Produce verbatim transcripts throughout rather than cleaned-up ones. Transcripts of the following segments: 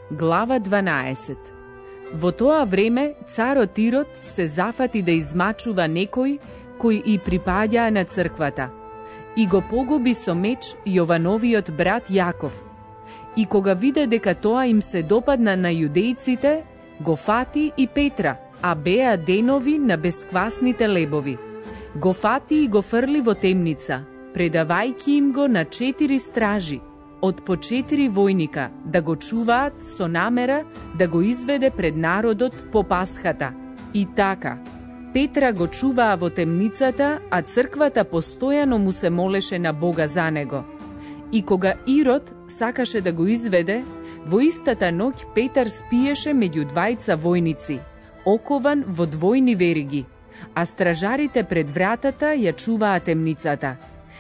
Глава дванаесет. Во тоа време царот Ирод се зафати да измачува некои кои и припаѓаа на црквата и го погуби со меч Јовановиот брат Јаков. И кога виде дека тоа им се допадна на јудејците, го фати и Петра, а беа денови на бесквасните лебови. Го фати и го фрли во темница, предавајќи им го на четири стражи, од по четири војника, да го чуваат со намера да го изведе пред народот по Пасхата. И така, Петра го чуваа во темницата, а црквата постојано му се молеше на Бога за него. И кога Ирод сакаше да го изведе, во истата ноќ Петар спиеше меѓу двајца војници, окован во двојни вериги, а стражарите пред вратата ја чуваа темницата.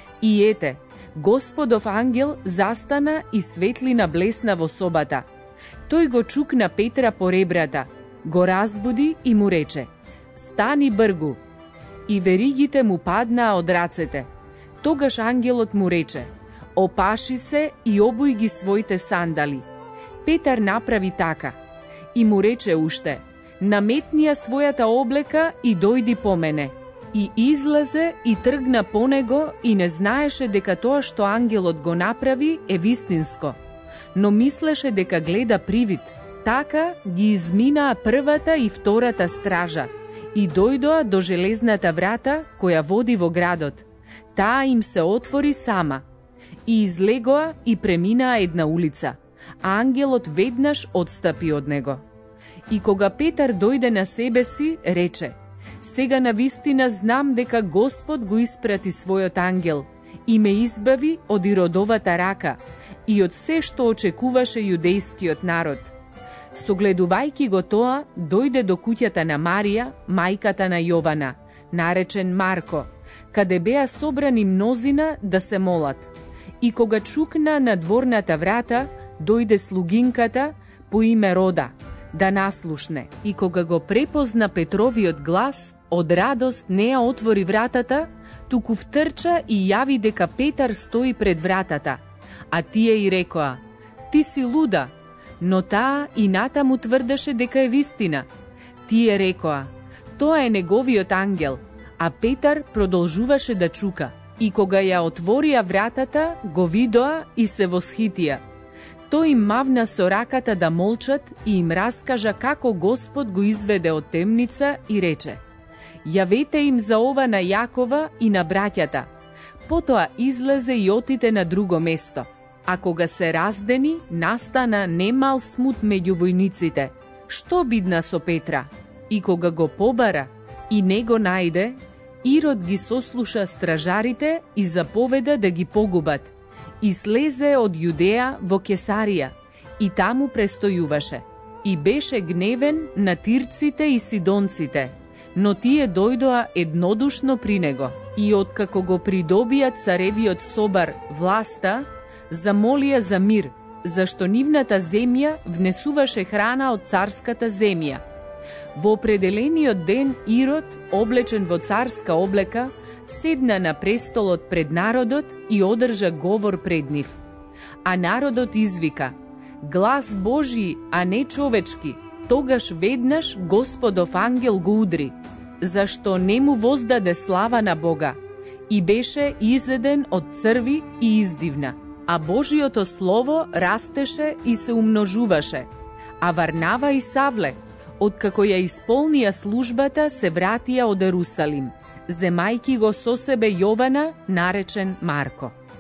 И ете, Господов ангел застана и светлина блесна во собата. Тој го чукна Петра по ребрата, го разбуди и му рече: "Стани бргу!" И веригите му паднаа од рацете. Тогаш ангелот му рече: "Опаши се и обуј ги своите сандали." Петар направи така и му рече уште: "Наметни ја својата облека и дојди по мене." И излезе и тргна по него и не знаеше дека тоа што ангелот го направи е вистинско, но мислеше дека гледа привид. Така ги изминаа првата и втората стража и дојдоа до железната врата која води во градот. Таа им се отвори сама и излегоа и преминаа една улица, а ангелот веднаш отстапи од него. И кога Петар дојде на себе си, рече: "Сега навистина знам дека Господ го испрати својот ангел и ме избави од Иродовата рака и од се што очекуваше јудејскиот народ." Согледувајќи го тоа, дојде до куќата на Марија, мајката на Јована, наречен Марко, каде беа собрани мнозина да се молат. И кога чукна на дворната врата, дојде слугинката по име Рода да наслушне. И кога го препозна Петровиот глас, од радост не ја отвори вратата, туку втрча и јави дека Петар стои пред вратата. А тие и рекоа: "Ти си луда." Но таа и натаму тврдеше дека е вистина. Тие рекоа: "Тоа е неговиот ангел." А Петар продолжуваше да чука. И кога ја отворија вратата, го видоа и се восхитија. Тој им мавна со раката да молчат и им раскажа како Господ го изведе од темница и рече: "Јавете им за ова на Јакова и на браќата." Потоа излезе и отиде на друго место. А кога се раздени, настана немал смут меѓу војниците. Што бидна со Петра? И кога го побара и не го најде, Ирод ги сослуша стражарите и заповеда да ги погубат. И слезе од Јудеја во Кесарија и таму престојуваше. И беше гневен на тирците и сидонците, но тие дојдоа еднодушно при него. И откако го придобија царевиот собар власта, замолија за мир, зашто нивната земја внесуваше храна од царската земја. Во определениот ден Ирод, облечен во царска облека, седна на престолот пред народот и одржа говор пред нив. А народот извика: "Глас Божи, а не човечки." Тогаш веднаш Господов ангел го удри, зашто не му воздаде слава на Бога, и беше изеден од црви и издивна. А Божиото слово растеше и се умножуваше. А Варнава и Савле, откако ја исполнија службата, се вратија од Ерусалим, земајки го со себе Јована, наречен Марко.